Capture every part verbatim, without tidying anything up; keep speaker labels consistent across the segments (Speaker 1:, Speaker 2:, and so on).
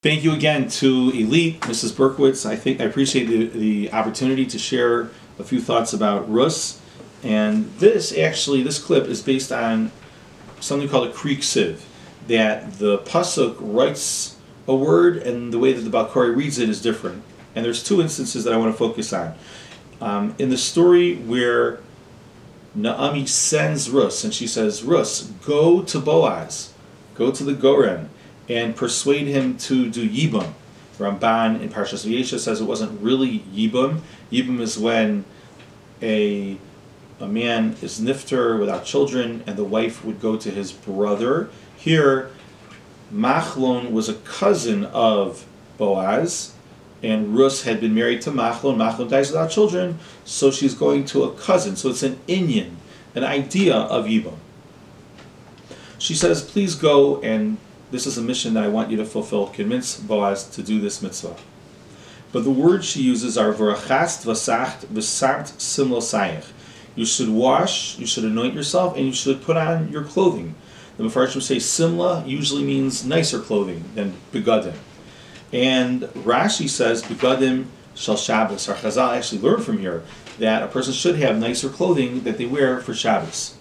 Speaker 1: Thank you again to Elite, Missus Berkowitz. I think I appreciate the, the opportunity to share a few thoughts about Rus. And this actually, this clip is based on something called a Krieg Siv, that the Pasuk writes a word and the way that the Balkari reads it is different. And there's two instances that I want to focus on. Um, in the story where Naomi sends Rus, and she says, Rus, go to Boaz, go to the Goren, and persuade him to do Yibum. Ramban in Parshas Vayeshev says it wasn't really Yibum. Yibum is when a a man is nifter without children, and the wife would go to his brother. Here, Machlon was a cousin of Boaz, and Rus had been married to Machlon. Machlon dies without children, so she's going to a cousin. So it's an inyan, an idea of Yibum. She says, please go, and this is a mission that I want you to fulfill. Convince Boaz to do this mitzvah. But the words she uses are v'rachast v'sacht v'samt simlosayich. You should wash, you should anoint yourself, and you should put on your clothing. The Mefarshim say simla usually means nicer clothing than begadim. And Rashi says begadim shel Shabbos. Our Chazal actually learned from here that a person should have nicer clothing that they wear for Shabbos.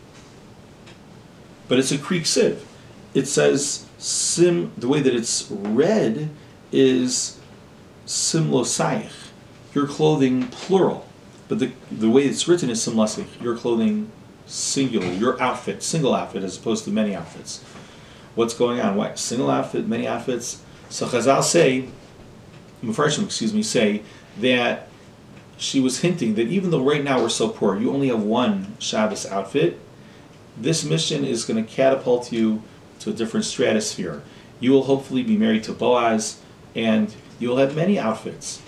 Speaker 1: But it's a Krieg Siv. It says sim. The way that it's read is simlosayich, your clothing plural. But the the way it's written is simlasich, your clothing singular, your outfit, single outfit, as opposed to many outfits. What's going on? Why single outfit, many outfits? So Chazal say, Mefarshim, excuse me, say that she was hinting that even though right now we're so poor, you only have one Shabbos outfit. This mission is going to catapult you to a different stratosphere. You will hopefully be married to Boaz, and you will have many outfits.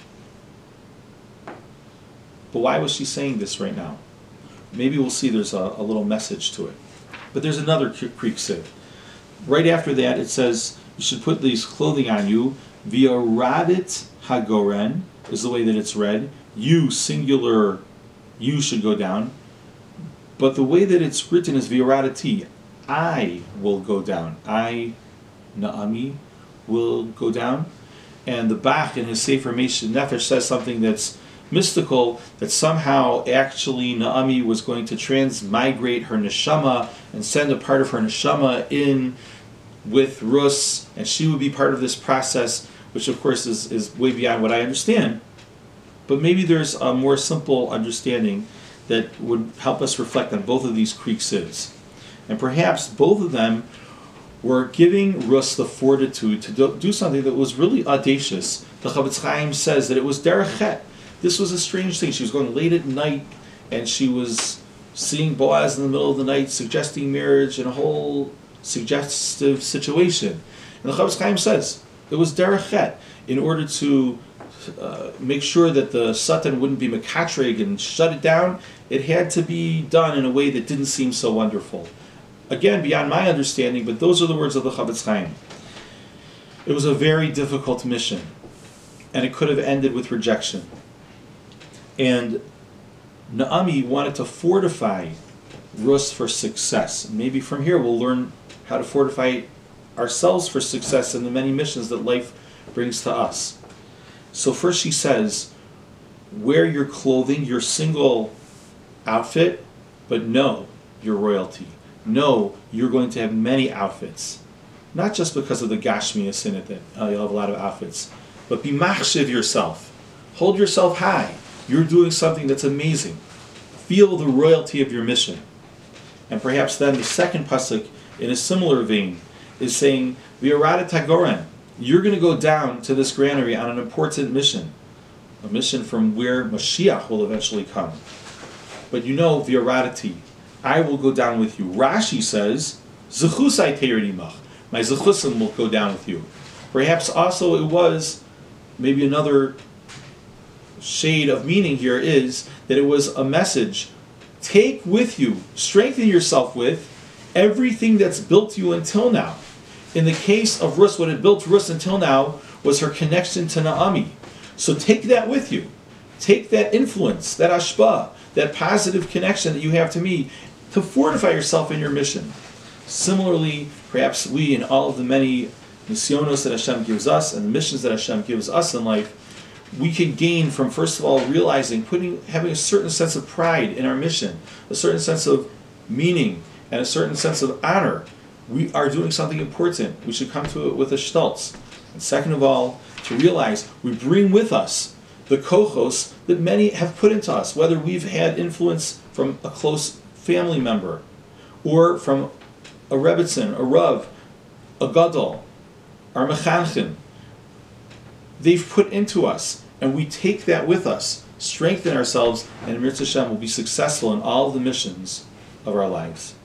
Speaker 1: But why was she saying this right now? Maybe we'll see there's a, a little message to it. But there's another Krieg Siv. Right after that, it says, you should put these clothing on you. V'yoradit hagoren is the way that it's read. You, singular, you should go down. But the way that it's written is v'yoraditi. I will go down. I, Naomi, will go down. And the Bach in his Sefer Meish Nefesh says something that's mystical, that somehow actually Naomi was going to transmigrate her neshama and send a part of her neshama in with Rus, and she would be part of this process, which of course is, is way beyond what I understand. But maybe there's a more simple understanding that would help us reflect on both of these Krieg Sivs. And perhaps both of them were giving Rus the fortitude to do, do something that was really audacious. The Chavetz Chaim says that it was derech chet. This was a strange thing. She was going late at night, and she was seeing Boaz in the middle of the night, suggesting marriage in a whole suggestive situation. And the Chavetz Chaim says it was derech chet in order to uh, make sure that the Satan wouldn't be mekatreg and shut it down. It had to be done in a way that didn't seem so wonderful. Again, beyond my understanding, but those are the words of the Chavetz Chaim. It was a very difficult mission, and it could have ended with rejection. And Naomi wanted to fortify Rus for success. Maybe from here we'll learn how to fortify ourselves for success in the many missions that life brings to us. So first she says, wear your clothing, your single outfit, but no, your royalty. No, you're going to have many outfits. Not just because of the gashmias in it that uh, you'll have a lot of outfits, but be machshiv yourself. Hold yourself high. You're doing something that's amazing. Feel the royalty of your mission. And perhaps then the second pasuk, in a similar vein, is saying, V'yoradet hagoren. You're going to go down to this granary on an important mission. A mission from where Mashiach will eventually come. But you know, V'yoradeti, I will go down with you. Rashi says, Zechusai te'erid imach. My zechusim will go down with you. Perhaps also it was maybe another shade of meaning here is that it was a message. Take with you, strengthen yourself with everything that's built you until now. In the case of Rus, what had built Rus until now was her connection to Naomi. So take that with you. Take that influence, that ashpa, that positive connection that you have to me, to fortify yourself in your mission. Similarly, perhaps we and all of the many nisyonos that Hashem gives us and the missions that Hashem gives us in life, we can gain from, first of all, realizing, putting, having a certain sense of pride in our mission, a certain sense of meaning, and a certain sense of honor. We are doing something important. We should come to it with a stolz. And second of all, to realize we bring with us the kochos that many have put into us, whether we've had influence from a close family member, or from a rebbitzin, a rav, a gadol, our mechanchin. They've put into us, and we take that with us, strengthen ourselves, and Mir Hashem will be successful in all the missions of our lives.